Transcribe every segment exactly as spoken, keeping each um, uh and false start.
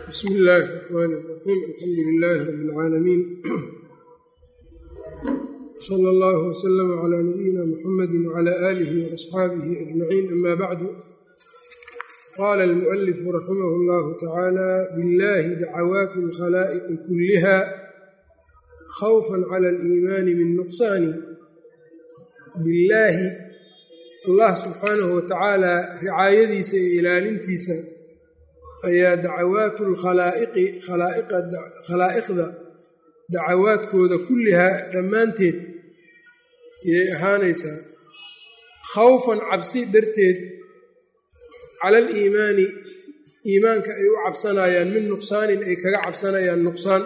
بسم الله الرحمن الرحيم الحمد لله رب العالمين صلى الله وسلم على نبينا محمد وعلى آله وأصحابه أجمعين أما بعد قال المؤلف رحمه الله تعالى بالله دعوات الخلائق كلها خوفا على الإيمان من نقصان بالله الله سبحانه وتعالى ricaayadiisa iyo ilaalintiisa ayaa dacawaatu lkhalaa'iqi khalaa'iqda dacawaadkooda kullihaa dhammaanteed ayay ahaanaysaa khawfan cabsi darteed cala aliimaani iimaanka ay u cabsanayaan min nuqsaanin ay kaga cabsanayaan nuqsaan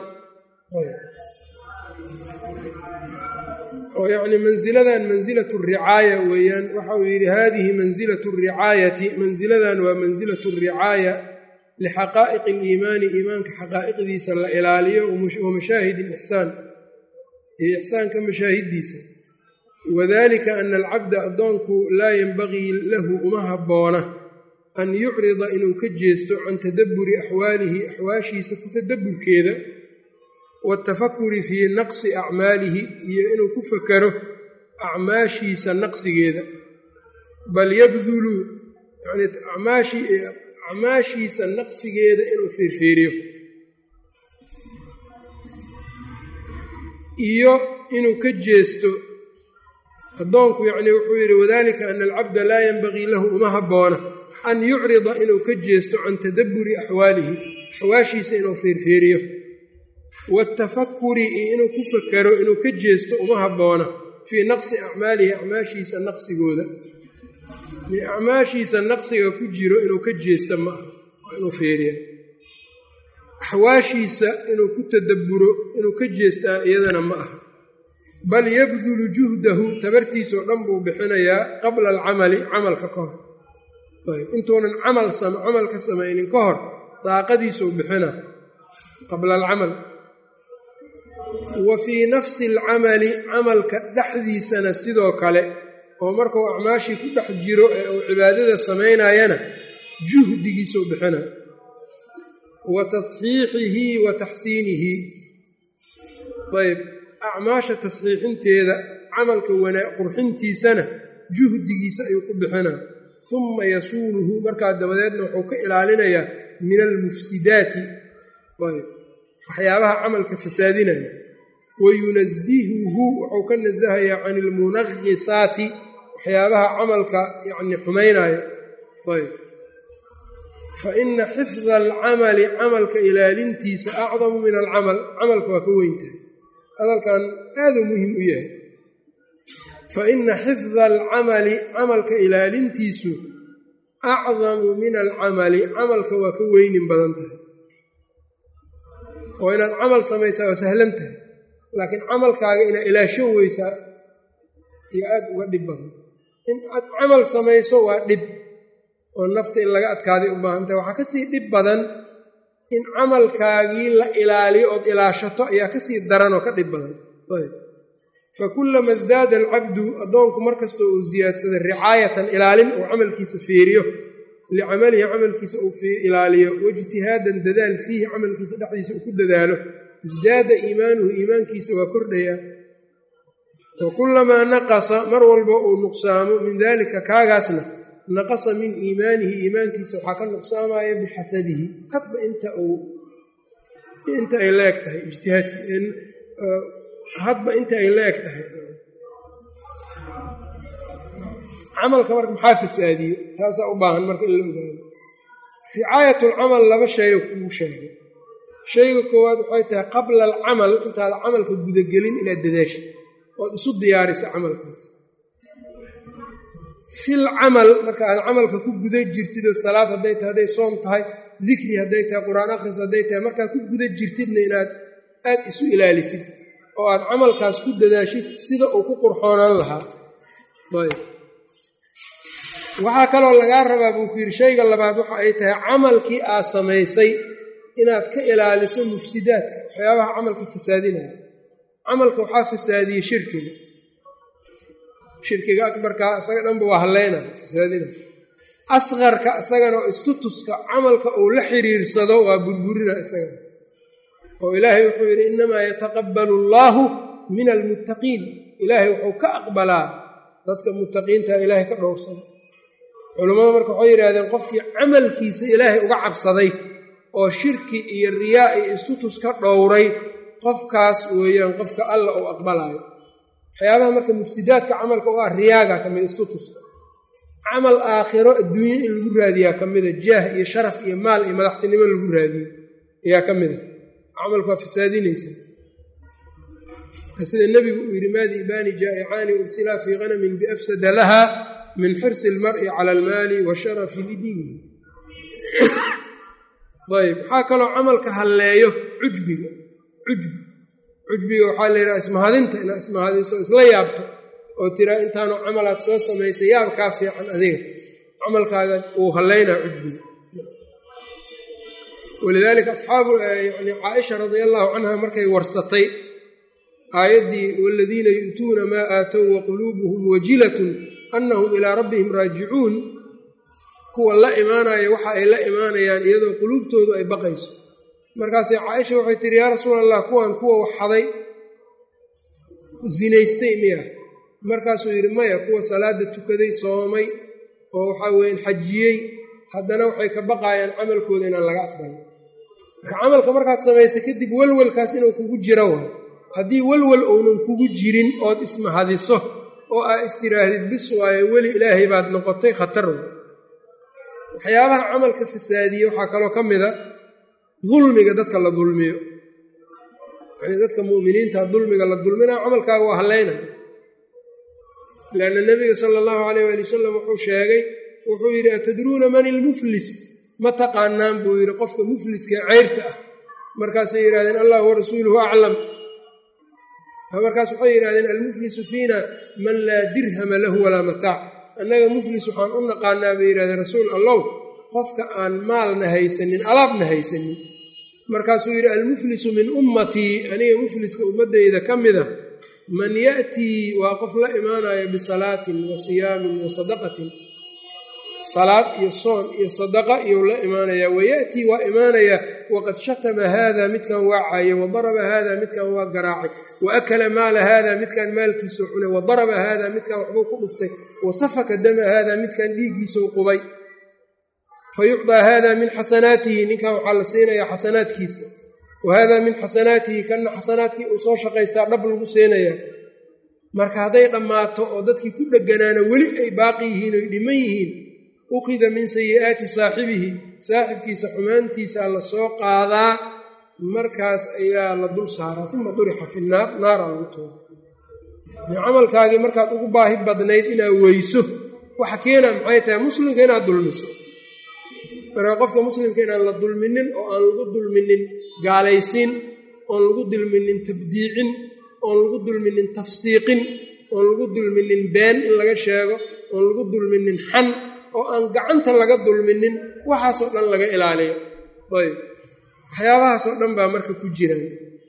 oo yacni mansiladan mansilatu ricaaya weeyaan waxa uu yidhi haadihi mansilatu ricaayati mansiladan waa mansilatu ricaaya lixaqaa'iqi aliimaani iimaanka xaqaa'iqdiisa la ilaaliyo wa mashaahid alixsaan iyo ixsaanka mashaahiddiisa wadalika ana alcabda addoonku laa yenbagii lahu uma habboona an yucrida inuu ka jeesto can tadabburi axwaalihi axwaashiisa ku tadabburkeeda waatafakuri fii naqsi acmaalihi iyo inuu ku fakaro acmaashiisa naqsigeeda bal yabdulu yani acmaashii acmaashiisa naqsigeeda inuu fiirfiiriyo iyo inuu ka jeesto addoonku yacni wuxuu yidhi wadalika ana alcabda laa yenbagii lahu uma habboona an yucrida inuu ka jeesto can tadabburi axwaalihi axwaashiisa inuu fiirfiiriyo waatafakuri iyo inuu ku fakaro inuu ka jeesto uma habboona fii naqsi acmaalihi acmaashiisa naqsigooda acmaashiisa naqsiga ku jiro inuu ka jeesta ma aha waa inuu feeriya axwaashiisa inuu ku tadabburo inuu ka jeestaa iyadana ma aha bal yabdulu juhdahu tabartiisao dhan buu bixinayaa qabla alcamali camalka ka hor ayb intuunan camal camal ka samaynin ka hor daaqadiisuu bixinaa qabla alcamal wa fii nafsi alcamali camalka dhexdiisana sidoo kale oo markuu acmaashii ku dhex jiro ee uu cibaadada samaynayana juhdigiisuu bixina wa tasxiixihi wa taxsiinihi ayb acmaasha tasxiixinteeda camalka wanaa qurxintiisana juhdigiisa ayuu ku bixinaa humma yasuunuhu markaa dabadeedna wuxuu ka ilaalinayaa min almufsidaati ayb waxyaabaha camalka fasaadinaya wa yunazihuhu wuxuu ka nasahayaa can ilmunaqisaati waxyaabaha camalka yacni xumaynaya ayb fa ina xifda alcamali camalka ilaalintiisa acdamu min alcamal camalka waa ka weyntahay hadalkan aaduu muhim u yahay fa ina xifda alcamali camalka ilaalintiisu acdamu min alcamali camalka waa ka weynin badan tahay oo inaad camal samaysaa waa sahlan tahay laakiin camalkaaga inaad ilaasho weysaa iyo aad uga dhib badan in aad camal samayso waa dhib oo nafta in laga adkaaday u baahan tahay waxaa kasii dhib badan in camalkaagii la ilaaliyo ood ilaashato ayaa kasii daran oo ka dhib badan ayb fa kullama isdaada alcabdu addoonku markasta uu siyaadsada ricaayatan ilaalin uu camalkiisa fiiriyo licamalihi camalkiisa uu ilaaliyo waijtihaadan dadaal fiihi camalkiisa dhexdiisa uu ku dadaalo isdaada iimaanuhu iimaankiisa waa kordhayaa wa kullamaa naqasa mar walba uu nuqsaamo min daalika kaagaasna naqasa min iimaanihi iimaankiisa waxaa ka nuqsaamaya bixasabihi hadba inta uu inta ay la eg tahay ijtihaadki hadba inta ay la eg tahay camalka marka maxaa fasaadiyo taasaa u baahan marka in la ogaado ricaayatulcamal laba shayo kuu sheegay shayga koowaad waxay tahay qabla alcamal intaada camalka gudagelin inaad dadaasha ood isu diyaarisa camalkaas fil camal marka aad camalka ku guda jirtid oo salaad hadday tahay hadday soom tahay dikri hadday tahay qur-aan akhris hadday tahay markaad ku guda jirtidna inaad aad isu ilaalisid oo aad camalkaas ku dadaashid sida uu ku qurxoonaan lahaa ayb waxaa kaloo lagaa rabaa buu ku yidhi shayga labaad waxa ay tahay camalkii aad samaysay inaad ka ilaaliso mufsidaadka waxyaabaha camalka fasaadinaya camalka waxaa fasaadiyey shirkiga shirkiga akbarkaa isaga dhanba waa hallayna fasaadina asqarka isagana oo istutuska camalka uu la xiriirsado waa burburina isagana oo ilaahay wuxuu yidhi innamaa yataqabbalu allaahu min almuttaqiin ilaahay wuxuu ka aqbalaa dadka muttaqiinta ilaahay ka dhowrsada culammada marka waxay yidhahdeen qofkii camalkiisa ilaahay uga cabsaday oo shirki iyo riyaa iyo istutus ka dhowray qofkaas weeyaan qofka alla uu aqbalaayo waxyaabaha marka mufsidaadka camalka u ah riyaaga ka mid istutuska camal aakhiro adduunye in lagu raadiyaa ka mida jaah iyo sharaf iyo maal iyo madaxtinimo lagu raadiyo ayaa ka mida camalku waa fasaadinaysaa sida nebigu uu yidhi maadi ibaani jaa'icaani ursilaa fii qanamin biafsada laha min xirsi ilmar'i cala almaali wa sharafi lidiinihi ayb waxaa kaloo camalka halleeyo cujbiga cujbi cujbiga waxaa la yidhaha ismahadinta inaad ismahadiso isla yaabto oo tiraa intaanu camalaad soo samaysay yaab kaa fiican adiga camalkaaga uu hallaynaa cujbiga walidaalika asxaabu yani caaisha radia allahu canha markay warsatay aayaddii waladiina yu'tuuna maa aatow wa quluubuhum wajilatun annahum ilaa rabbihim raajicuun kuwa la imaanaya waxa ay la imaanayaan iyadoo quluubtoodu ay baqayso markaasay caaisha waxay tihi yaa rasuula allah kuwan kuwa waxxaday zinaystay miya markaasuu yidhi maya kuwa salaada tukaday soomay oo waxaa weyan xajiyey haddana waxay ka baqaayaan camalkooda inaan laga aqbalin marka camalka markaad samaysa kadib welwelkaas inuu kugu jiro waay haddii welwel uunan kugu jirin ood ismahadiso oo aa istiraahdid bis waaye weli ilaahay baad noqotay khatar way waxyaabaha camalka fasaadiye waxaa kaloo ka mida dulmiga dadka la dulmiyo yani dadka mu'miniinta dulmiga la dulminaa camalkaaga waa hallaynaya leanna nebiga sala allahu calayh waali wasalam wuxuu sheegay wuxuu yidhi atadruuna man ilmuflis ma taqaanaan buu yidhi qofka mufliska ceyrta ah markaasay yidhahdeen allah wa rasuuluhu aclam markaas waxay yidhahdeen almuflisu fiina man laa dirhama lahu walaa mataac annaga muflis waxaan u naqaanaa bay yidhahdeen rasuul allow qofka aan maalna haysanin alaabna haysanin markaasuu yidhi almuflisu min ummatii aniga mufliska ummaddayda ka mida man ya'tii waa qof la imaanaya bisalaatin wa siyaamin wa sadaqatin salaad iyo soon iyo sadaqa iyou la imaanayaa waya'tii waa imaanayaa waqad shatama haada midkan waa caayay wa daraba haada midkan waa garaacay wa akala maala haada midkan maalkiisuu cunay wa daraba haada midkan waxbuu ku dhuftay wa safaka dama haada midkan dhiiggiisuu qubay fa yucdaa haada min xasanaatihi ninkan waxaa la siinayaa xasanaadkiisa wa haada min xasanaatihi kanna xasanaadkii uu soo shaqaystaa dhab lagu siinayaa marka hadday dhammaato oo dadkii ku dheganaana weli ay baaqi yihiin oy dhiman yihiin ukhida min sayi'aati saaxibihi saaxibkiisa xumaantiisa la soo qaadaa markaas ayaa la dul saaraa uma durixa fi naar naara lagu tooga yani camalkaagii markaad ugu baahi badnayd inaad weyso waxa keenaa maxay tahay muslimka inaad dulmiso marka qofka muslimka inaan la dulminin oo aan lagu dulminin gaalaysiin oon lagu dulminin tabdiicin oon lagu dulminin tafsiiqin oon lagu dulminin been in laga sheego oon lagu dulminin xan oo aan gacanta laga dulminin waxaasoo dhan laga ilaaliyo ayb waxyaabahaasoo dhan baa marka ku jiraan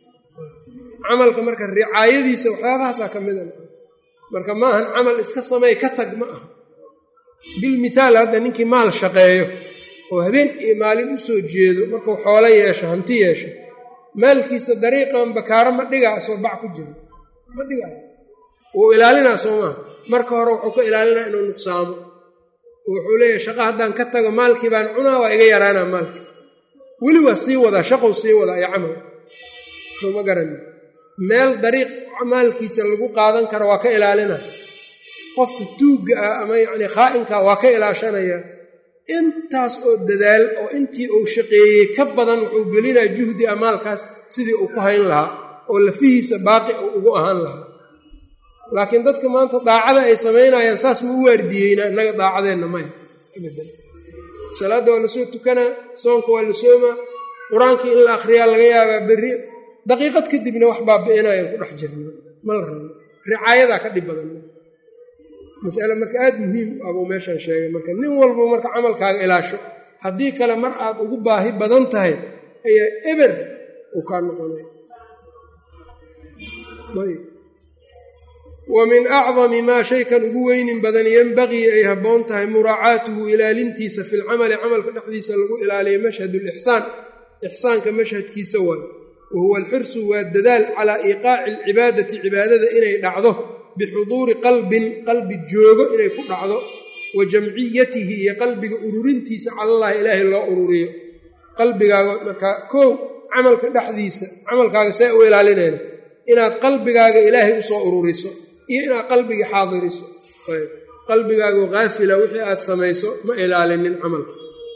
camalka marka ricaayadiisa waxyaabahaasaa ka mida marka maahan camal iska sameey ka tag ma aha bilmithaal hadda ninkii maal shaqeeyo oo habeen iyo maalin u soo jeedo markuu xoolo yeesho hanti yeesho maalkiisa dariiqan bakaaro ma dhigaa soo bac ku jiro ma dhigayo wuu ilaalinaa soo maaha marka hore wuxuu ka ilaalinaa inuu nuqsaamo wuxuu leeyahay shaqa haddaan ka tago maalkii baan cunaa waa iga yaraanaa maalkii weli waa sii wadaa shaqou sii wadaa iyo camal sooma garani meel dariiq maalkiisa lagu qaadan karo waa ka ilaalina qofka tuugga ah ama yacni khaa'inka waa ka ilaashanaya intaas oo dadaal oo intii uu shaqeeyey ka badan wuxuu gelinaa juhdi a maalkaas sidii uu ku hayn lahaa oo lafihiisa baaqi uu ugu ahaan lahaa laakiin dadka maanta daacada ay samaynayaan saas ma u waardiyeynaa innaga daacadeenna maya abadan salaadda waa lasoo tukanaa soonka waa la soomaa qur-aankii in la akhriyaa laga yaabaa berri daqiiqad kadibna wax baabi'inayaan ku dhex jirna ma la rabo ricaayadaa ka dhib badan masale marka aada muhiim ah buu meeshaan sheegay marka nin walba marka camalkaaga ilaasho haddii kale mar aad ugu baahi badan tahay ayaa eber uu kaa noqonaya wa min acdami maa shaykan ugu weynin badan yenbagii ay habboon tahay muraacaatuhu ilaalintiisa fi lcamali camalka dhexdiisa lagu ilaaliya mashhadu lixsaan ixsaanka mashhadkiisa waay wa huwa alxirsu waa dadaal calaa iiqaaci alcibaadati cibaadada inay dhacdo bixuduuri qalbin qalbi joogo inay ku dhacdo wa jamciyatihi iyo qalbiga ururintiisa calallaahi ilaahay loo ururiyo qalbigaaga markaa kow camalka dhexdiisa camalkaaga see u ilaalinayna inaad qalbigaaga ilaahay usoo ururiso iyo inaad qalbiga xaadiriso qalbigaaga haafila wixii aad samayso ma ilaalinin camalka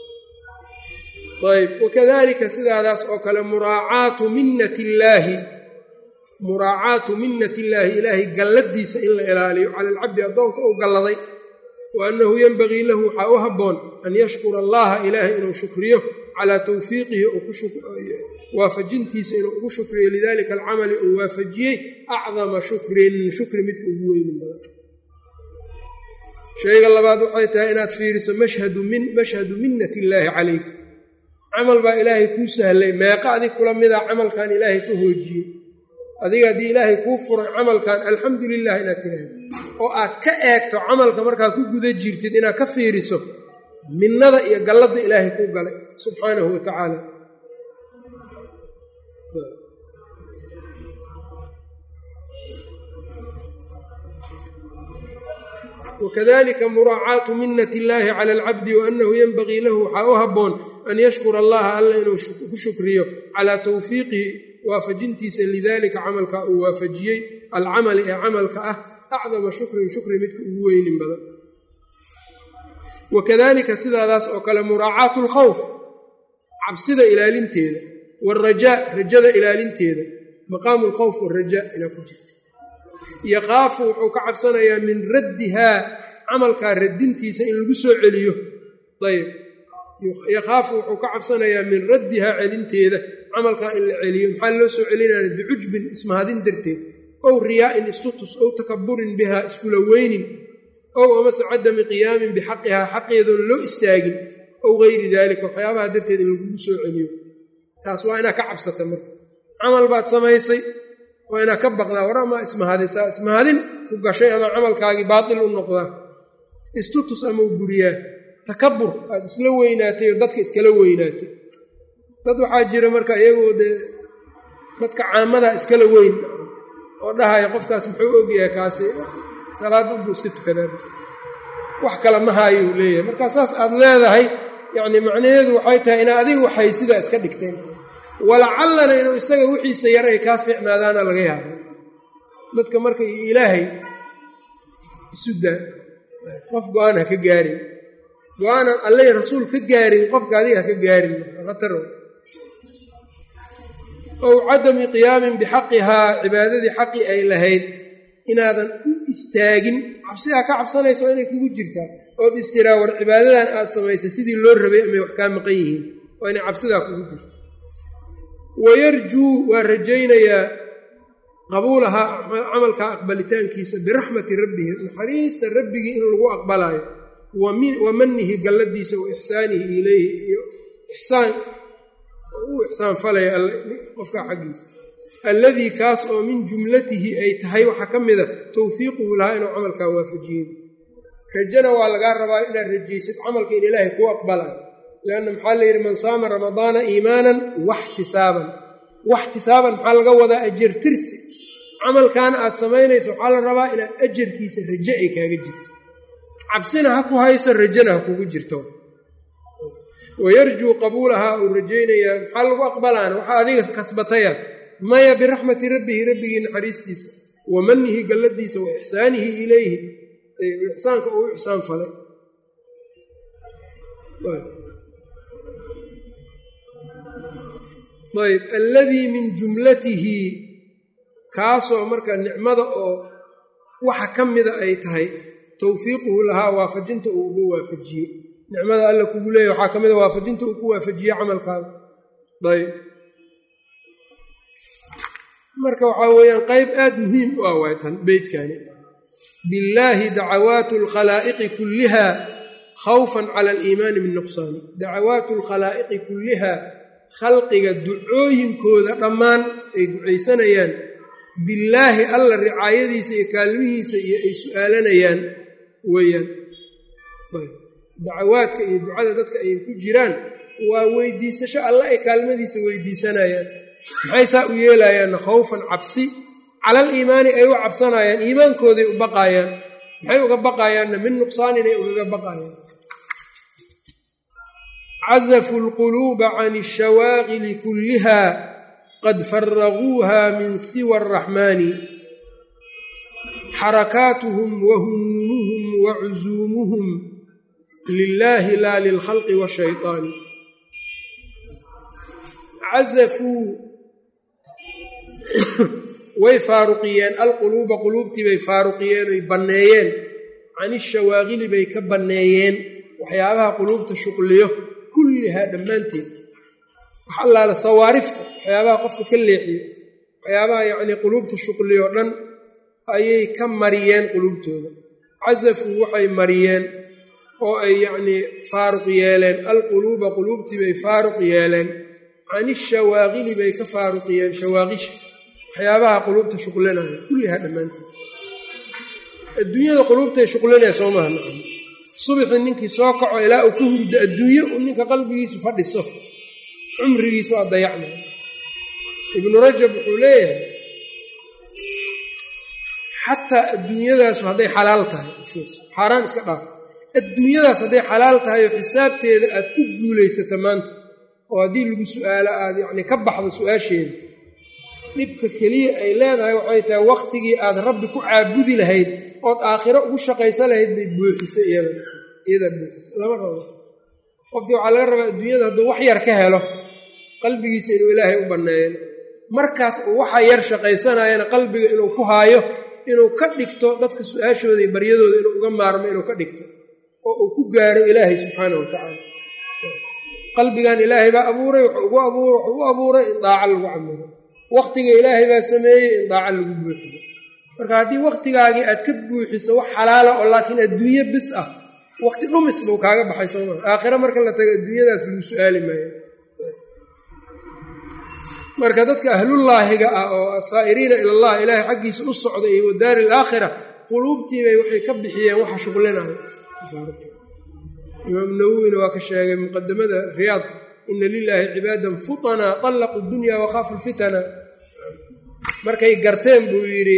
ayb wakadalika sidaadaas oo kale muraacaatu minnati illaahi muraacaatu minnati illaahi ilaahay galladiisa in la ilaaliyo cala alcabdi addoonka uu galladay wa annahu yenbagii lahu waxaa u habboon an yashkura allaha ilaahay inuu shukriyo calaa tawfiiqihi waafajintiisa inuu ugu shukriyo lidalika alcamali uu waafajiyey acdama shukrin shukri midka ugu weynin badan shayga labaad waxay tahay inaad fiiriso mashhadu min mashhadu minnati illaahi calayka camal baa ilaahay kuu sahlay meeqa adig kula mida camalkan ilaahay ka hoojiyey adiga haddii ilaahay kuu furay camalkan alxamdu lilah inaad tiraahdo oo aad ka eegto camalka markaa ku guda jirtid inaad ka fiiriso minnada iyo galladda ilaahay kuu galay subxaanahu wa tacaala wakadalika muraacaatu minnati illaahi cala alcabdi waannahu yenbagii lahu waxaa u habboon an yashkura allaha alla inuu ku shukriyo calaa tawfiiqihi waafajintiisa lidalika camalka uu waafajiyey alcamali ee camalka ah acdama shukrin shukri midka ugu weynin badan wakadalika sidaadaas oo kale muraacaatu alkhawf cabsida ilaalinteeda waalrajaa rajada ilaalinteeda maqaamu alkhawf waalrajaa inaa ku jirta yaqaafu wuxuu ka cabsanayaa min raddihaa camalkaa radintiisa in lagu soo celiyo ayb yakhaafu wuxuu ka cabsanayaa min raddihaa celinteeda camalkaa in la celiyo maxaa loo soo celinaya bicujbin ismahadin darteed ow riyaa'in istutus ow takaburin bihaa iskula weynin ow amase cadami qiyaamin bixaqihaa xaqeedoon loo istaagin ow gayri daalika waxyaabaha darteed in lagugu soo celiyo taas waa inaad ka cabsata marka camal baad samaysay waa inaad ka baqdaa war amaa ismahadisaa ismahadin ku gashay ama camalkaagii baatil u noqdaa istutus ama u buriyaa takabur aad isla weynaatay oo dadka iskala weynaatay dad waxaa jira marka iyagoo dee dadka caamadaa iskala weyn oo dhahaya qofkaas muxuu ogyahay kaasi salaada unbuu iska tukadaa wax kale ma haayuu leeyahay markaa saas aad leedahay yacni macnaheedu waxay tahay inaa adigu waxay sidaa iska dhigteen walacallana inuu isaga wixiisa yar ay kaa fiicnaadaana laga yaabay dadka marka ilaahay isu daa qof go-aan ha ka gaarin go-aanan alleh rasuul ka gaarin qofka adiga ha ka gaarin khatar ow cadami qiyaamin bixaqihaa cibaadadii xaqi ay lahayd inaadan u istaagin cabsigaa ka cabsanaysa waa inay kugu jirtaa ood istiraa war cibaadadan aad samaysay sidii loo rabay amay wax kaa maqan yihiin waa inay cabsidaa kugu jirta wayarjuu waa rajaynayaa qabuulahaa camalkaa aqbalitaankiisa biraxmati rabbihi naxariista rabbigii in lagu aqbalaayo wa manihi galladiisa wa ixsaanihi ilayhi iyo ixsaan uu ixsaan falaya qofkaa xaggiisa alladii kaas oo min jumlatihi ay tahay waxaa ka mida tawfiiquhu lahaa inuu camalkaa waafajiyey rajana waa lagaa rabaa inaad rajaysid camalka in ilaahay kuu aqbalayo lanna maxaa la yidhi man saama ramadaana iimaanan waxtisaaban waxtisaaban maxaa laga wadaa ajar tirsi camalkaana aad samaynayso waxaa la rabaa inaad ajarkiisa raje ay kaaga jirto cabsina ha ku hayso rajana ha kugu jirto wayarjuu qabuulahaa uu rajaynayaa maxaa lagu aqbalaana waxaa adiga kasbataya maya biraxmati rabbihi rabbigii naxariistiisa wa manihi galladiisa wa ixsaanihi ilayhi ixsaanka uu ixsaan falay ayb alladii min jumlatihi kaasoo marka nicmada oo waxa ka mida ay tahay tawfiiquhu lahaa waafajinta uu ugu waafajiyey nicmada alla kugu leeyahy waxaa ka mida waafajinta uu ku waafajiyey camalkaada ayb marka waxaa weeyaan qayb aad muhiim u ah waatan beytkani billaahi dacawaatu alkhalaa'iqi kulliha khawfan cala aliimaani min nuqsaani dacawaatu alkhalaa'iqi kulliha khalqiga ducooyinkooda dhammaan ay ducaysanayaan billaahi alla ricaayadiisa iyo kaalmihiisa iyo ay su-aalanayaan weeyaan dacawaadka iyo ducada dadka ay ku jiraan waa weydiisasho alla ay kaalmadiisa weydiisanayaan maxay saa u yeelayaanna khawfan cabsi calal iimaani ay u cabsanayaan iimaankooday u baqaayaan maxay uga baqayaanna min nuqsaanin ay ugaga baqayaan cazafu lquluuba can ashawaaqili kulliha qad faraguuha min siwa araxmaani xarakaatuhum wa humuumuhum wa cusuumuhum lilaahi laa lilkhalqi washayطaani cazafuu way faaruqiyeen alquluuba quluubtii bay faaruqiyeen oy banneeyeen can ishawaaqili bay ka banneeyeen waxyaabaha quluubta shuqliyo kullihaa dhammaanteed wax allaala sawaarifta waxyaabaha qofka ka leexiyo waxyaabaha yacnii quluubta shuqliyo dhan ayay ka mariyeen quluubtooda casafuu waxay mariyeen oo ay yacnii faaruq yeeleen alquluuba quluubtii bay faaruq yeeleen can ishawaaqili bay ka faaruqiyeen shawaaqisha waxyaabaha quluubta shuqlinaya kullihaa dhammaanteed adduunyada quluubtay shuqlinaya soo maha nacam subaxii ninkii soo kaco ilaa uu ka hurdo adduunye u ninka qalbigiisu fadhiso cumrigiisa waa dayacmay ibnu rajab wuxuu leeyahay xataa adduunyadaasu hadday xalaal tahay xaaraan iska dhaaf adduunyadaas hadday xalaal tahay oo xisaabteeda aad ku guulaysata maanta oo haddii lagu su-aalo aad yacni ka baxdo su-aasheeda dhibka keliya ay leedahay waxay tahay wakhtigii aad rabbi ku caabudi lahayd ood aakhiro ugu shaqaysa lahayd bay buuxisay iyadaa buuxisay lama rabo qofkii waxaa laga rabaa adduunyada hadduu wax yar ka helo qalbigiisa inuu ilaahay u banneeyo markaas uu waxa yar shaqaysanayana qalbiga inuu ku haayo inuu ka dhigto dadka su-aashooda iyo baryadooda inuu uga maarmo inuu ka dhigto oo uu ku gaaro ilaahay subxaanahu watacaala qalbigan ilaahay baa abuuray wuxuu u abuuray in daaco lagu camiro wakhtiga ilaahay baa sameeyey in daaco lagu buuxiyo marka haddii wakhtigaagii aad ka buuxiso wax xalaala oo laakiin adduunye bis ah wakhti dhumis buu kaaga baxay soo maa aakhiro marka la tago adduunyadaas lagu su-aali maayo marka dadka ahlullaahiga ah oo asaa'iriina ilallah ilaahay xaggiisa u socda iyo wadaari alaakhira quluubtiibay waxay ka bixiyeen waxa shuqlinayo imaam nawowina waa ka sheegay muqadamada riyaadka ina lilaahi cibaadan futanaa طallaqu dunya wakhaafu lfitana markay garteen buu yidhi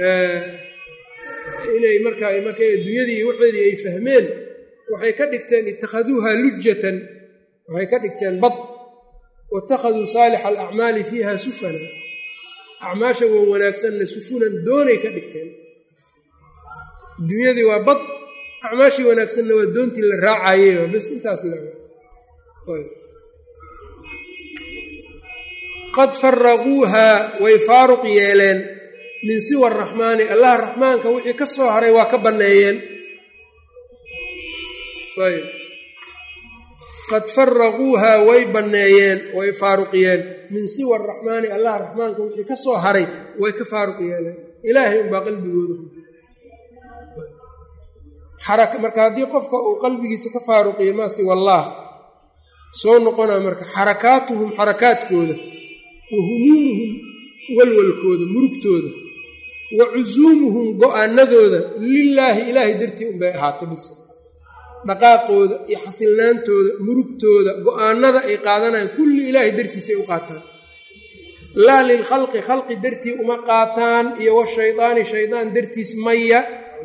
inay markaa markay adduunyadii waxeedii ay fahmeen waxay ka dhigteen itakhaduuha lujatan waxay ka dhigteen bad waittakhaduu saalixa alacmaali fiiha sufana acmaasha wan wanaagsanna sufunan doonay ka dhigteen adduunyadii waa bad acmaashii wanaagsanna waa doontii la raacayey bas intaas le qad faraguuha way faaruq yeeleen min siwa araxmaani allah raxmaanka wixii ka soo haray waa ka banneeyeen ayb qad faraguuha way banneeyeen way faaruqiyeen min siwa araxmaani allah raxmaanka wixii ka soo haray way ka faaruq yeeleen ilaahay unbaa qalbigooda marka haddii qofka uu qalbigiisa ka faaruqiyo maa siwa allaah soo noqonaa marka xarakaatuhum xarakaadkooda wa humuumuhum walwalkooda murugtooda wa cusuumuhum go-aanadooda lilaahi ilaahay dartii unbay ahaato bis dhaqaaqooda iyo xasilnaantooda murugtooda go-aanada ay qaadanayaan kulli ilaahay dartiisay u qaataan laa lilkhalqi khalqi dartii uma qaataan iyo washaydaani shaydaan dartiis maya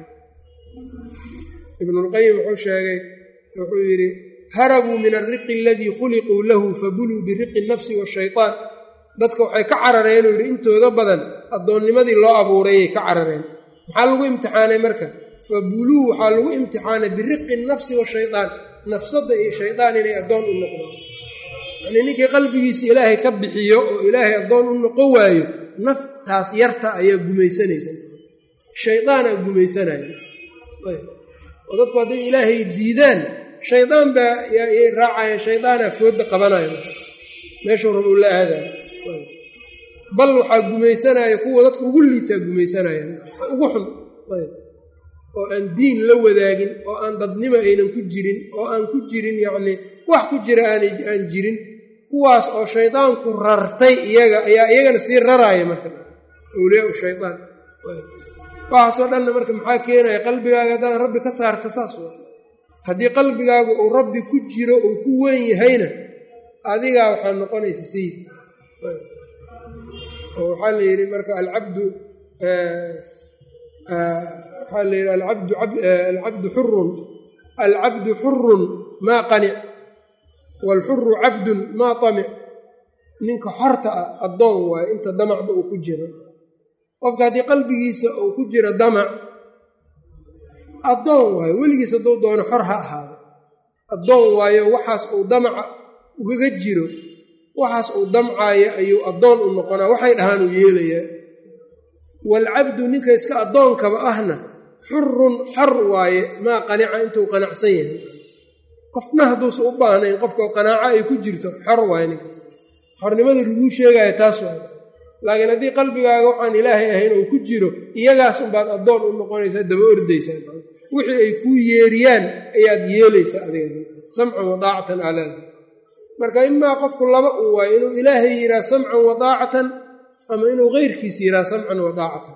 ibnulqayim wuxuu sheegay wuxuu yidhi harabuu min alriqi aladii khuliquu lahu fabuluu biriqi nafsi washaytaan dadka waxay ka carareen uu yidhi intooda badan addoonnimadii loo abuurayay ka carareen maxaa lagu imtixaanay marka fabuluu waxaa lagu imtixaanay biriqi nafsi washaytaan nafsadda iyo shaydaan inay addoon u noqdaan yanii ninkii qalbigiisa ilaahay ka bixiyo oo ilaahay addoon u noqon waayo naftaas yarta ayaa gumaysanaysa shaydaanaa gumaysanaya oo dadku hadday ilaahay diidaan shaydaan baa yay raacayaan shaydaanaa foodda qabanaya meeshuu rab uu la aadaya bal waxaa gumaysanaya kuwa dadka ugu liitaa gumaysanayaan ugu xun oo aan diin la wadaagin oo aan dadnimo aynan ku jirin oo aan ku jirin yacnii wax ku jira aan jirin kuwaas oo shaydaanku rartay iyaga ayaa iyagana sii raraaya marka awliyaa shaytaan waxaasoo dhanna marka maxaa keenaya qalbigaaga haddaad rabbi ka saarta saas waa haddii qalbigaagu uu rabbi ku jiro uu ku weyn yahayna adigaa waxaa noqonaysa sayid oo waxaa la yidhi marka alcabdu waxaa la yidhi alabdu alcabdu xurun alcabdu xurun maa qanic waalxuru cabdun maa tamic ninka xorta ah addoon waayo inta damacba uu ku jiro qofka haddii qalbigiisa uu ku jiro damac addoon waayo weligiis hadduu doono xor ha ahaado addoon waayo waxaas uu damaca ugaga jiro waxaas uu damcaayo ayuu addoon u noqonaa waxay dhahaan uu yeelayaa waalcabdu ninka iska addoonkaba ahna xurun xor waaye maa qanica intuu qanacsan yahay qofna hadduusan u baahnayn qofka qanaaco ay ku jirto xor waaye ninkaas xornimada laguu sheegaayo taas waayo laakiin haddii qalbigaaga waxaan ilaahay ahayn oo ku jiro iyagaas unbaad addoon u noqonaysaa daba ordaysaa wixii ay kuu yeeriyaan ayaad yeelaysaa adiga samcan wadaacatan alaada marka imaa qofku laba u waayo inuu ilaahay yihaa samcan wadaacatan ama inuu keyrkiisa yihaa samcan wadaacatan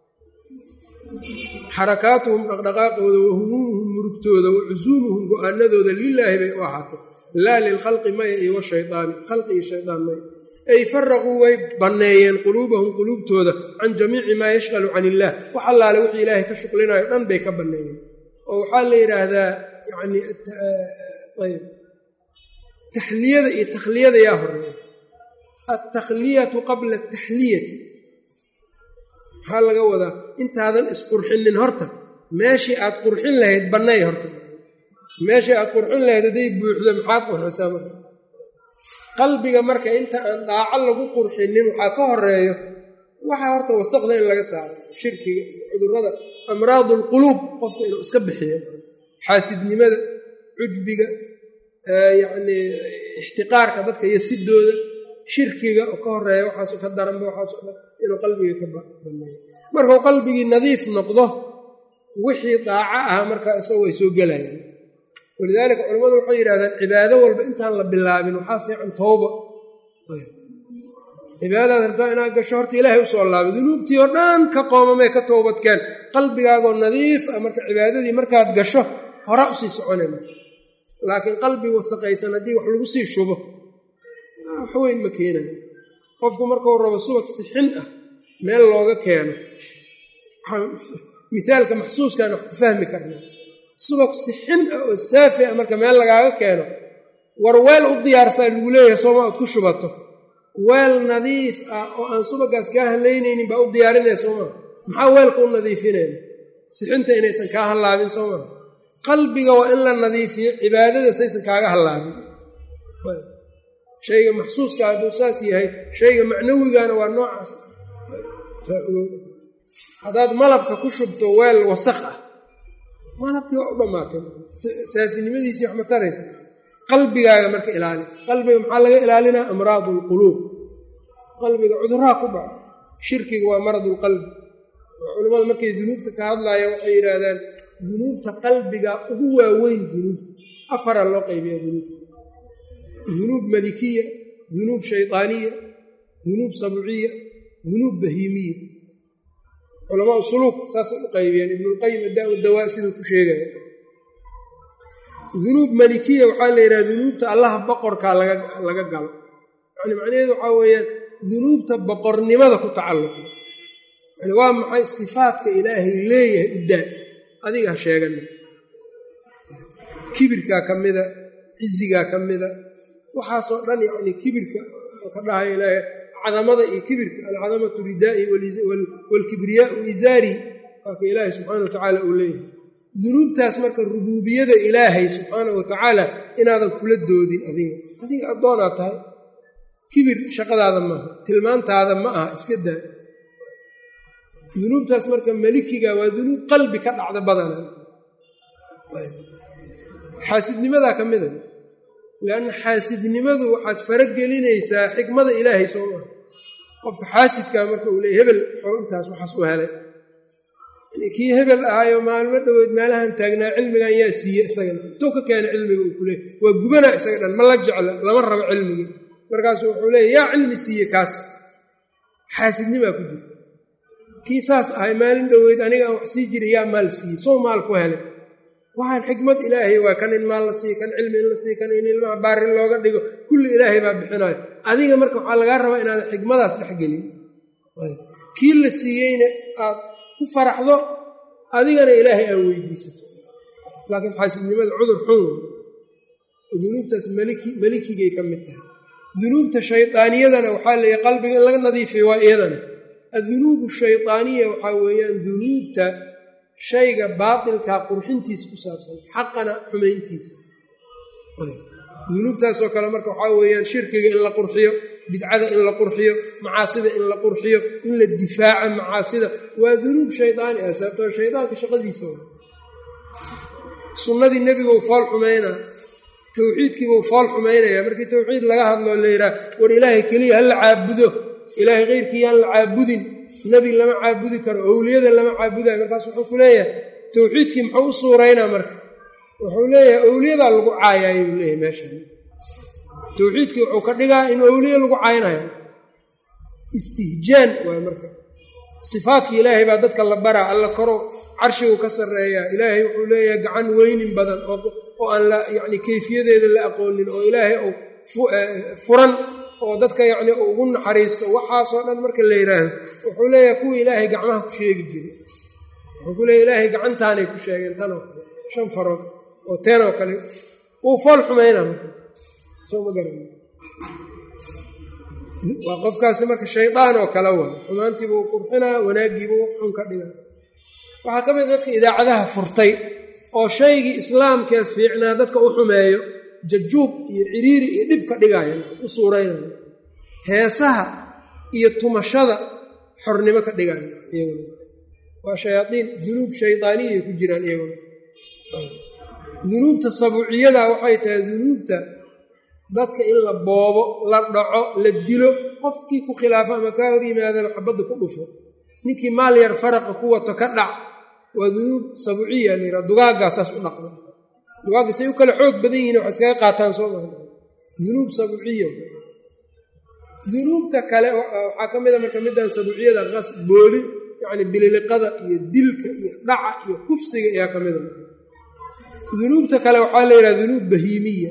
xarakaatuhum dhaqdhaqaaqooda wa humuumuhum murugtooda wa cusuumuhum go-aanadooda lilaahi bay u ahaatay laa lilkhalqi maya iyo washaydaani khalqi iyo shaydaan maya ay faraquu way banneeyeen quluubahum quluubtooda can jamiici maa yashqalu can illaah wax allaale wixii ilaahay ka shuqlinayo dhan bay ka banneeyeen oo waxaa la yidhaahdaa yani ayb taxliyada iyo takhliyada yaa horeeya altakhliyatu qabla ataxliyati maxaa laga wadaa intaadan isqurxinin horta meeshii aad qurxin lahayd bannay horta meeshii aad qurxin lahayd hadday buuxdo maxaad qurxisaa marka qalbiga marka inta aan daaco lagu qurxinin waxaa ka horeeyo waxaa horta wasaqda in laga saaro shirkiga iyo cudurrada amraadu alquluub qofka inuu iska bixiyo xaasidnimada cujbiga yacnii ixtiqaarka dadka iyo sidooda shirkiga oo ka horeeya waxaaso ka daranba waxaaso dhan inuu qalbiga ka banneeyo markuu qalbigii nadiif noqdo wixii daaco ah markaa isaga way soo gelayaan walidaalika culammadu waxay yidhahdaan cibaado walba intaan la bilaabin waxaa fiican towba cibaadadaad rabtaa inaad gasho horta ilaahay usoo laabo dunuubtii oo dhan ka qoomamee ka toobadkeen qalbigaagoo nadiif ah marka cibaadadii markaad gasho hora usii soconayma laakiin qalbi wasaqaysan haddii wax lagu sii shubo wax weyn ma keenayo qofku markuu rabo subag sixin ah meel looga keeno mithaalka maxsuuskaan wax ku fahmi karna subag sixin ah oo saafi ah marka meel lagaaga keeno war weel u diyaarsaa lagu leeyahay sooma ood ku shubato weel nadiif ah oo aan subagaas kaa halaynaynin baa u diyaarinaya soomaa maxaa weelka u nadiifinayna sixinta inaysan kaa hallaabin soomaa qalbiga waa in la nadiifiyo cibaadada saysan kaaga hallaabin shayga maxsuuska hadduu saas yahay shayga macnawigana waa noocaas haddaad malabka ku shubto weel wasakh ah malabkii waa u dhammaatay saafinimadiisii wax ma taraysa qalbigaaga marka ilaali qalbiga maxaa laga ilaalinaa amraadu alquluub qalbiga cudurraa ku dhaco shirkiga waa maradulqalbi culimmadu markay dunuubta ka hadlaayaan waxay yidhaahdaan dunuubta qalbiga ugu waaweyn dunuubta afaraa loo qaybiyaa dunuubta dunuub malikiya dunuub shaydaaniya dunuub sabciya dunuub bahiimiya culamaa suluuk saasay u qaybiyeen ibnulqayim addaa dawaa siduu ku sheegaya dunuub malikiya waxaa la yidhaha dunuubta allaha boqorkaa laga galo yani macnaheedu waxaa weeyaan dunuubta boqornimada ku tacalluqa yani waa maxay sifaadka ilaahay leeyahay udaa adiga ha sheegana kibirkaa ka mida cizigaa ka mida waxaasoo dhan yani kibirka ka dhahaya ilaahay cadamada iyo kibirka alcadamatu ridaa'i waalkibriyaau izaari waa ka ilaahay subxaana wa tacaala uu leeyahay dunuubtaas marka rubuubiyada ilaahay subxaana wa tacaala inaadan kula doodin adiga adiga addoonaad tahay kibir shaqadaada maaha tilmaantaada ma aha iska daa dunuubtaas marka malikiga waa dunuub qalbi ka dhacda badana xaasidnimadaa ka mida lianna xaasidnimadu waxaad faragelinaysaa xikmada ilaahay soo maha qofka xaasidkaa marka uu leeyay hebel wuxuu intaas waxaas u helay kii hebel ahaayo maalmo dhoweed meelahan taagnaa cilmigan yaa siiye isagana intuu ka keena cilmiga uu ku leeyay waa gubanaa isaga dhan ma la jecla lama rabo cilmigii markaasuu wuxuu leeyay yaa cilmi siiye kaas xaasidnimaa ku jirta kii saas ahay maalin dhoweyd aniga aan wax sii jiray yaa maal siiyey soo maal ku helay waxaan xikmad ilaahay waa kan in maal la siiyo kan cilmi in la siiyo kan in ilmaha baarin looga dhigo kulli ilaahay baa bixinayo adiga marka waxaa lagaa rabaa inaadan xikmadaas dhexgelin kii la siiyeyna aad ku faraxdo adigana ilaahay aad weydiisato laakiin xaasidnimada cudur xun dunuubtaas maliki malikigay ka mid tahay dunuubta shaydaaniyadana waxaa leeyahay qalbiga in laga nadiifiyo waa iyadana addunuub shaydaaniya waxaa weeyaan dunuubta shayga baatilkaa qurxintiisa ku saabsan xaqana xumayntiisa dunuubtaasoo kale marka waxaa weeyaan shirkiga in la qurxiyo bidcada in la qurxiyo macaasida in la qurxiyo in la difaaca macaasida waa dunuub shaydaani ah sababtoo shaydaanka shaqadiisa sunnadii nebiguu fool xumaynaa tawxiidkiibuu fool xumaynaya markii tawxiid laga hadloo la yidhaah war ilaahay keliya ha la caabudo ilaahay keyrkii yaan la caabudin nebi lama caabudi karo owliyada lama caabudayo markaas wuxuu ku leeyahay tawxiidkii muxuu u suuraynaa marka wuxuu leeyahay owliyadaa lagu caayayo buu leeyahay meeshan tawxiidkii wuxuu ka dhigaa in owliya lagu caaynayo istihjaan waay marka sifaadkii ilaahay baa dadka la baraa alla koro carshigu ka sarreeyaa ilaahay wuxuu leeyahay gacan weynin badan oo aan la yacni kayfiyadeeda la aqoonin oo ilaahay oo furan oo dadka yacni ugu naxariisto waxaasoo dhan marka la yidhaahdo wuxuu leeyahay kuwii ilaahay gacmaha ku sheegi jiray wuxuu ku leeyahy ilaahay gacantaanay ku sheegeen tanoo kale shan farood oo teenoo kale wuu fool xumaynaa marka soo ma garan waa qofkaasi marka shaydaan oo kale waa xumaantiibuu qurxinaa wanaaggiibuu xun ka dhigaa waxaa ka mid dadka idaacadaha furtay oo shaygii islaamkee fiicnaa dadka u xumeeyo jajuub iyo ciriiri iyo dhib ka dhigaayan u suuraynayo heesaha iyo tumashada xornimo ka dhigaayan iyaguna waa shayaadiin dunuub shaydaaniyay ku jiraan iyaguna dunuubta sabuuciyada waxay tahay dunuubta dadka in la boobo la dhaco la dilo qofkii ku khilaafo ama kaa hor yimaadana xabadda ku dhufo ninkii maal yar faraqa ku wato ka dhac waa dunuub sabuuciya layidhaha dugaaggaa saas u dhaqma dugaagga say u kale xoog badan yihiin wax iskaga qaataan soo maha dunuub sabuuciya dunuubta kale waxaa ka mida marka middan sabuuciyada qas booli yacni bililiqada iyo dilka iyo dhaca iyo kufsiga ayaa ka mida dunuubta kale waxaa la yidhaha dunuub bahiimiya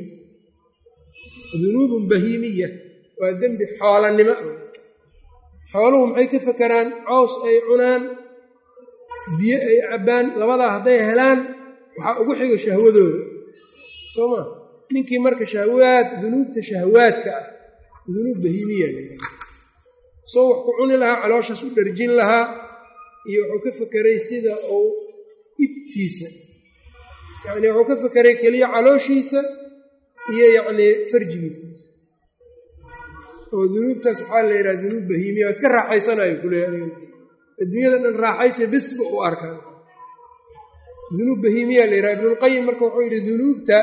dunuubun bahiimiya waa dembi xoolanimo ah xooluhu maxay ka fakeraan cows ay cunaan biyo ay cabbaan labadaa hadday helaan waxaa ugu xiga shahwadooda soo maa ninkii marka shahwaad dunuubta shahwaadka ah dunuub bahiimiya layidhaha soo wax ku cuni lahaa calooshaas u dharjin lahaa iyo wuxuu ka fakeray sida uu ibtiisa yacni wuxuu ka fakeray keliya calooshiisa iyo yacnii farjigiisaas oo dunuubtaas waxaa la yidhaha dunuub bahiimiya waa iska raaxaysanayo kuleeya adduunyada dhan raaxaysa bisba u arkaan dunuub bahiimiya la yidhaha ibnulqayim marka wuxuu yidhi dunuubta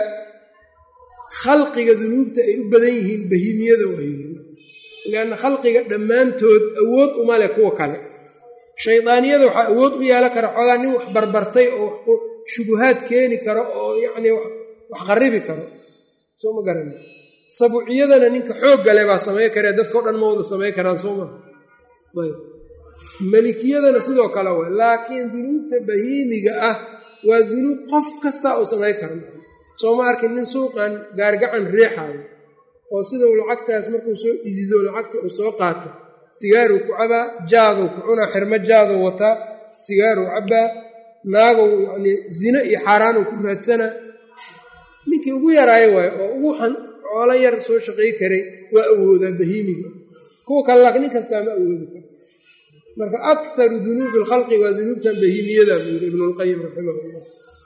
khalqiga dunuubta ay u badan yihiin bahiimiyada waayihiin lianna khalqiga dhammaantood awood uma leh kuwa kale shaydaaniyada waxaa awood u yeelan kara xoogaa nin wax barbartay oo shubuhaad keeni karo oo yacnii wax qaribi karo soo ma garani sabuuciyadana ninka xoog gale baa samey karee dadkao dhan ma wada samey karaan soo maa ayb malikiyadana sidoo kale way laakiin dunuubta bahiimiga ah waa dunuub qof kastaa uu samey kara soo ma arkin nin suuqan gaargacan riixaayo oo sidau lacagtaas markuu soo dhidido lacagta uu soo qaato sigaaruu ku cabaa jaaduu ku cunaa xirmo jaaduu wataa sigaaruu cabbaa naagow yacnii zino iyo xaaraanuu ku raadsanaa ninkii ugu yaraayo waayo oo ugu xoolo yar soo shaqay karay waa awoodaa bahiimiga kuwa kale laakiin nin kastaa ma awoodi karo marka akaru dunuubi alkhalqi waa dunuubtan bahiimiyada buu yidhi ibnulqayim raximahullah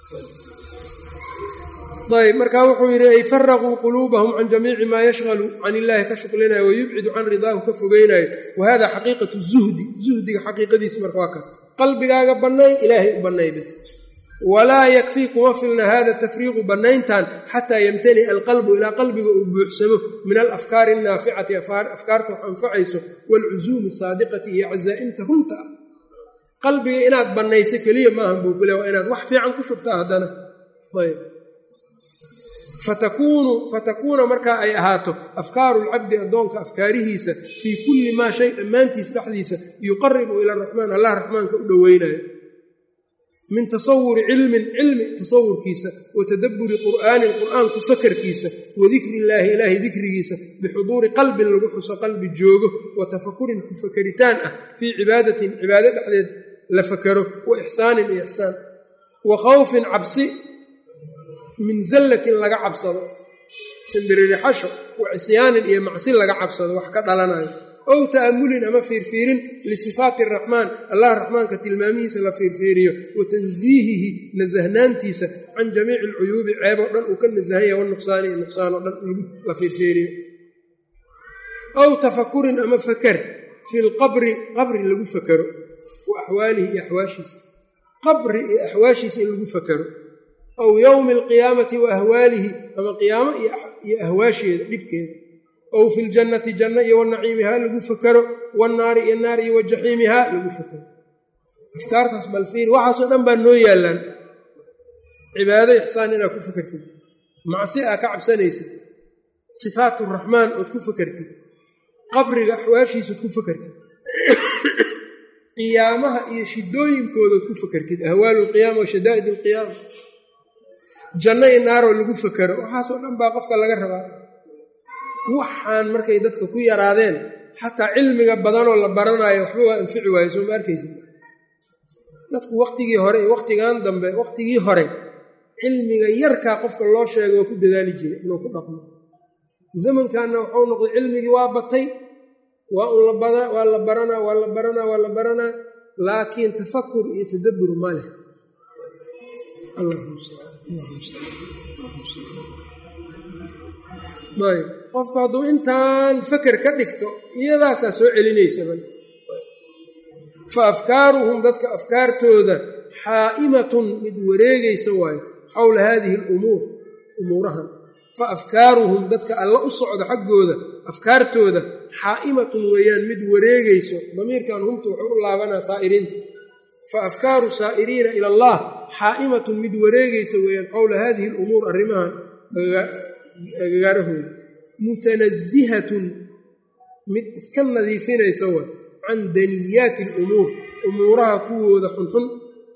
ayb marka wuxuu yidhi ay faraquu quluubahum can jamiici maa yashqalu can illaahi ka shuqlinayo wayubcidu can ridaahu ka fogeynayo wahada xaqiiqatu zuhdi zuhdiga xaqiiqadiisa marka waa kaas qalbigaaga bannay ilaahay u bannay bis walaa yakfii kuma filna hada tafriiqu bannayntan xataa yamtali'a alqalbu ilaa qalbiga uu buuxsamo min alafkaari annaaficati afkaarta wax anfacayso waalcusuumi saadiqati iyo cazaa'imta runta ah qalbiga inaad bannayso keliya maahan buu kule waa inaad wax fiican ku shubtaa haddana ayb fatakuunu fatakuuna markaa ay ahaato afkaaru lcabdi addoonka afkaarihiisa fii kulli maa shay dhammaantiis dhexdiisa yuqaribu ila araxmaan allah raxmaanka u dhoweynayo min tasawuri cilmin cilmi tasawurkiisa wa tadabburi qur'aanin qur'aanku fakarkiisa wa dikri illaahi ilaahay dikrigiisa bixuduuri qalbin lagu xuso qalbi joogo wa tafakurin ku fakaritaan ah fii cibaadatin cibaado dhexdeed la fakaro wa ixsaanin iyo ixsaan wa khawfin cabsi min zallatin laga cabsado simbiririxasho wa cisyaanin iyo macsi laga cabsado wax ka dhalanayo ow ta'amulin ama fiirfiirin lisifaati araxmaan allah raxmaanka tilmaamihiisa la fiirfiiriyo wa tansiihihi nasahnaantiisa can jamiici alcuyuubi ceeboo dhan uu ka nasahanya wanuqsaani iyo nuqsaanoo dhan la fiirfiiriyo ow tafakurin ama fakar fi lqabri qabri lagu fakaro wa axwaalihi iyo axwaashiisa qabri iyo axwaashiisa in lagu fakaro aw yowmi alqiyaamati wa ahwaalihi ama qiyaamo iyo ahwaasheeda dhibkeeda ow fi ljannati janna iyo wanaciimihaa lagu fakaro wannaari iyo naar iyo wajaxiimihaa lagu fakaro afkaartaas bal fiir waxaasoo dhan baa noo yaallaan cibaado ixsaan inaad ku fakartid macsi aa ka cabsanaysid sifaat raxmaan ood ku fakartid qabriga axwaashiisaod ku fakartid qiyaamaha iyo shidooyinkoodaod ku fakartid ahwaalu lqiyaama wa shadaa'id alqiyaama janno iyo naaroo lagu fakaro waxaasoo dhan baa qofka laga rabaa waxaan markay dadka ku yaraadeen xataa cilmiga badanoo la baranaayo waxba waa anfici waayo soo ma arkaysa dadku waqtigii hore iyo waqtigan dambe waqtigii hore cilmiga yarkaa qofka loo sheega waa ku dadaali jiray inuu ku dhaqmo zamankanna waxuu noqday cilmigii waa batay waa un waa la baranaa waa la baranaa waa la baranaa laakiin tafakur iyo tadabbur ma leh ayb qofku hadduu intaan faker ka dhigto iyadaasaa soo celinaysaa fa afkaaruhum dadka afkaartooda xaa'imatun mid wareegaysa waayo xowla haadihi alumuur umuurahan fa afkaaruhum dadka alla u socda xaggooda afkaartooda xaa'imatun weeyaan mid wareegayso damiirkan humta wuxuu u laabanaa saa'iriinta fa afkaaru saa'iriina ila allah xaa'imatun mid wareegaysa weeyaan xowla haadihi alumuur arrimahan agagaarahooda mutanazihatun mid iska nadiifinaysa waa can daniyaati alumuur umuuraha kuwooda xunxun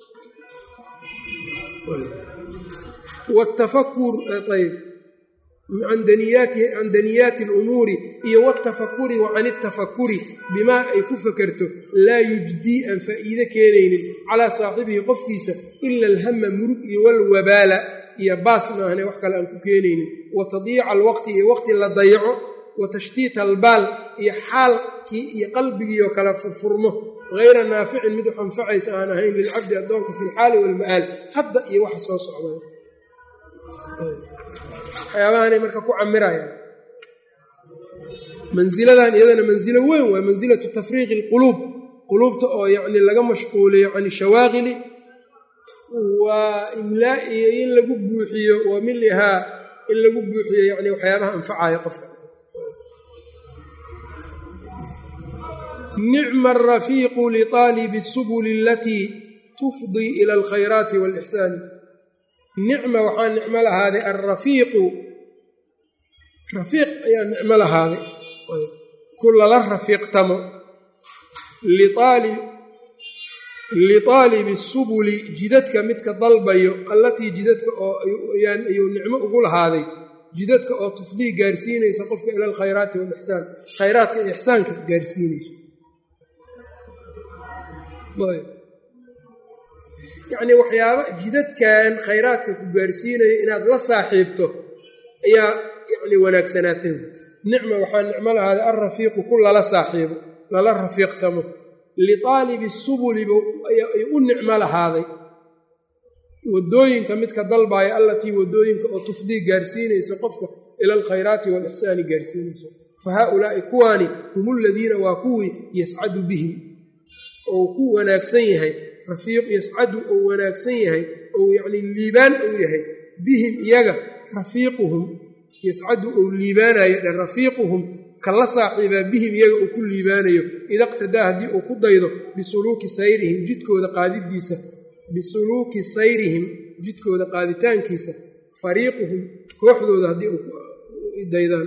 watafakur ayb can daniyaati alumuuri iyo watafakuri wa can itafakuri bimaa ay ku fakerto laa yujdii aan faa'iide keenaynin calaa saaxibihi qofkiisa ila alhama murug iyo walwabaala iyo baas maahne wax kale aan ku keenaynin wa tadiica alwaqti iyo waqti la dayaco wa tashtiita albaal iyo xaalkii iyo qalbigiioo kala furfurmo hayra naaficin mid wax anfacaysa aan ahayn lilcabdi addoonka fi lxaali waalma'aal hadda iyo waxa soo socday waxyaabahanay marka ku camirayaan mansiladan iyadana mansilo weyn waa mansilatu tafriiqi alquluub quluubta oo yacni laga mashquuliyo can shawaaqili waa imlaa'iyo in lagu buuxiyo wa milihaa in lagu buuxiyo yacni waxyaabaha anfacaya qofka nicma arafiiqu liطaalibi الsubuli alatii tufdii ila alkhayraati wاlixsaani nicma waxaa nicmo lahaaday alrafiiqu rafiiq ayaa nicmo lahaaday ku lala rafiiqtamo liطaalibi الsubuli jidadka midka dalbayo allatii jidadka oo ayuu nicmo ugu lahaaday jidadka oo tufdii gaarsiinaysa qofka ila alkhayraati wاlixsaan khayraadka iyo ixsaanka gaarsiinayso yacnii waxyaaba jidadkan khayraadka ku gaarsiinaya inaad la saaxiibto ayaa yacni wanaagsanaatay nicma waxaa nicmo lahaaday alrafiiqu ku lala saaxiibo lala rafiiqtamo liطaalibi subuliba ay u nicmo lahaaday waddooyinka midka dalbaaya allatii waddooyinka oo tufdii gaarsiinaysa qofka ila alkhayraati waalixsaani gaarsiinayso fa haaulaa'i kuwaani hum aladiina waa kuwii yascadu bihim ou ku wanaagsan yahay rafiiq yascadu ou wanaagsan yahay ou yacnii liibaan ou yahay bihim iyaga rafiiquhum yascadu ou liibaanayo dhan rafiiquhum kala saaxiibaa bihim iyaga uu ku liibaanayo ida iqtadaa haddii uu ku daydo bisuluuki sayrihim jidkooda qaadidiisa bisuluuki sayrihim jidkooda qaaditaankiisa fariiquhum kooxdooda haddii daydaan.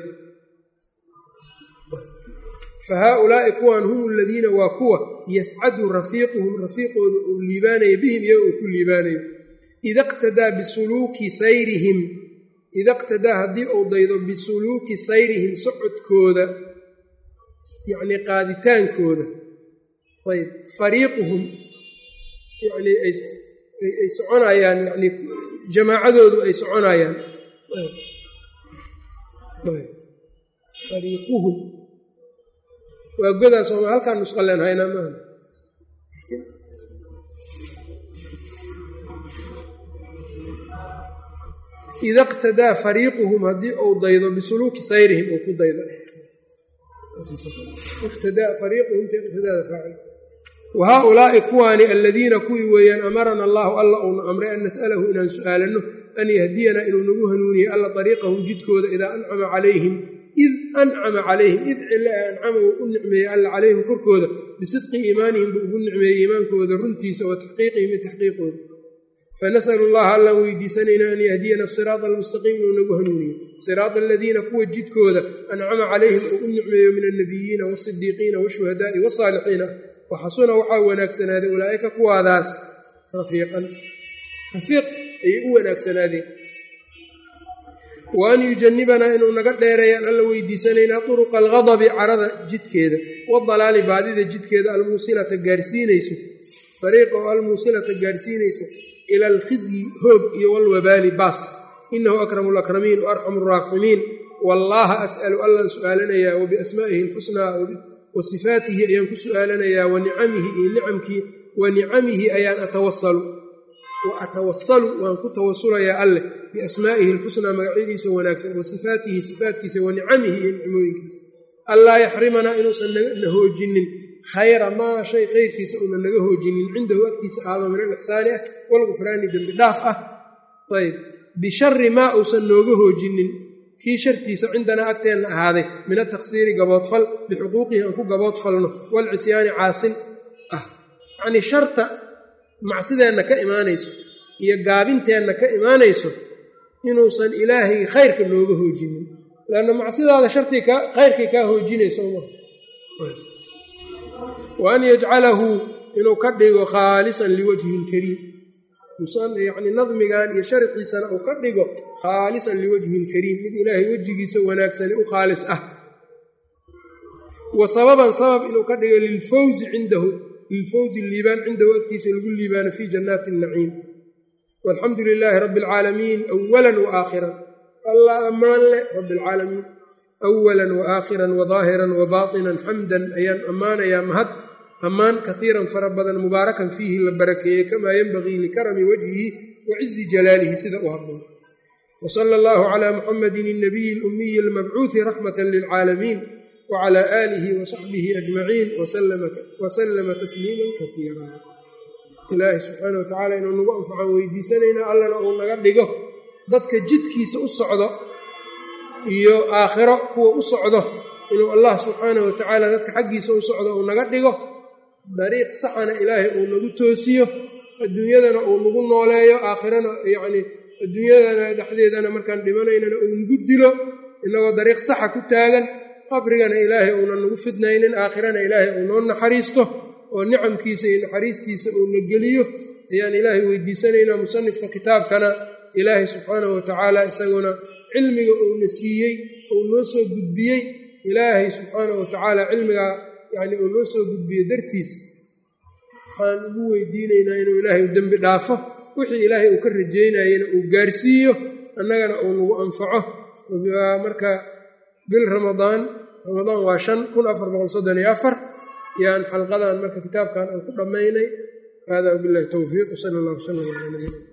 fa haaulaa'i kuwan hum aladiina waa kuwa yascadu rafiiquhum rafiiqooda uu liibaanayo bihim iyaga uu ku liibaanayo ida qtadaa bisuluuki sayrihim ida qtadaa haddii uu daydo bisuluuki sayrihim socodkooda yacnii qaaditaankooda ayb fariiquhum yanii ay soconayaan yani jamaacadoodu ay soconayaan fariiquhum waa godaas ooma halkaan nusqaleen haynaa maaha ida qtadaa fariiquhum haddii uu daydo bisuluuki sayrihim uu ku daydo iqtadaa fariiquhum iqtadaada faacil wa haaulaa'i kuwaani aladiina kuwii weeyaan amarana allaahu alla uuna amray an nas'alahu inaan su'aalanno an yahdiyanaa inuu nagu hanuuniye alla ariiqahum jidkooda idaa ancama calayhim id ancama calayhim id cille ee ancama uu u nicmeeyey alla calayhim korkooda bisidqi iimaanihim buu ugu nicmeeyey iimaankooda runtiisa wa taxqiiqihim iyo taxqiiqooda fanasalu allaha allaan weydiisanaynaa an yahdiyana siraada almustaqiim inuu nagu hanuuniyo siraada aladiina kuwa jidkooda ancama calayhim uu u nicmeeyo min alnabiyiina waasidiiqiina washuhadaa'i wasaalixiina waxasuna waxaa wanaagsanaaday ulaa'ika kuwaadaas rafiiqan rafiiq ayay u wanaagsanaadeen wa an yujannibanaa inuu naga dheereeyaan alla weydiisanaynaa turuqa alghadabi carada jidkeeda wadalaali baadida jidkeeda almuusilata gaarsiinayso ariiqa oo almuusilata gaarsiinaysa ila alkhizyi hoog iyo walwabaali baas inahu akramu alakramiin wa arxamu araaximiin wallaaha as'alu allaan su'aalanayaa wa biasmaa'ihi alxusnaa wa sifaatihi ayaan ku su'aalanayaa wa nicamihi iyo nicamkii wa nicamihi ayaan atawasalu wa atawasalu waan ku tawasulayaa alleh biasmaa'ihi alxusnaa magacyadiisa wanaagsan wa sifaatihi sifaatkiisa wa nicamihi iyo nicmooyinkiisa allaa yaxrimanaa inuusan na hoojinin khayra maa shay khayrkiisa uuna naga hoojinin cindahu agtiisa aado min alixsaani ah walgufraani dembi dhaaf ah ayb bishari maa uusan nooga hoojinin kii shartiisa cindanaa agteenna ahaaday min ataqsiiri gaboodfal bixuquuqihi aan ku gaboodfalno waalcisyaani caasin ah yacnii sharta macsideenna ka imaanayso iyo gaabinteenna ka imaanayso inuusan ilaahay khayrka nooga hoojinin lanna macsidaada shartii khayrkay kaa hoojinayso ma wa an yajcalahu inuu ka dhigo khaalisan liwajhi lkariim yani nadmigan iyo sharxiisana uu ka dhigo khaalisan liwajhi lkariim mid ilaahay wejigiisa wanaagsani u khaalis ah wa sababan sabab inuu ka dhigo lilfawzi cindahu lilfawzi liibaan cindahu agtiisa lagu liibaano fii jannaati naciim walxamdu lilaahi rabbi alcaalamiin awalan wa aakhiran allah ammaan leh rabbi alcaalamiin awalan wa aakhiran wa daahiran wa baatinan xamdan ayaan ammaanayaa mahad ammaan kaiiran fara badan mubaarakan fiihi la barakeeyey kamaa yenbagii likarami wajhihi wa cizi jalaalihi sida u habboon wa sala allahu calaa muxamadin alnabiyi alumiyi almabcuuhi raxmatan lilcaalamiin wa calaa aalihi wa saxbihi ajmaciin wasallama tasliiman kaiira ilaahi subxaana wa tacaala inuu nagu anfacaan weydiisanaynaa allana uu naga dhigo dadka jidkiisa u socdo iyo aakhiro kuwa u socdo inuu allah subxaanahu wa tacaala dadka xaggiisa u socdo uu naga dhigo dariiq saxana ilaahay uu nagu toosiyo adduunyadana uu nagu nooleeyo aakhirana yacnii adduunyadana dhexdeedana markaan dhimanaynana uu nagu dilo inagoo dariiq saxa ku taagan qabrigana ilaahay uunan nagu fidnaynin aakhirana ilaahay uu noo naxariisto oo nicamkiisa iyo naxariistiisa uu na geliyo ayaan ilaahay weydiisanaynaa musanifka kitaabkana ilaahay subxaanahu wa tacaala isaguna cilmiga uuna siiyey uu noo soo gudbiyey ilaahay subxaanahu wa tacaala cilmigaa yacni uu noo soo gudbiyo dartiis waxaan ugu weydiinaynaa inuu ilaahay u dembi dhaafo wixii ilaahay uu ka rajaynayena uu gaarsiiyo annagana uu nagu anfaco marka bil ramadaan ramadaan waa shan kun afar boqol soddon iyo afar yaan xalqadan marka kitaabkan aan ku dhammaynay hada wabillahi towfiiq wsala allah wslam ala nabina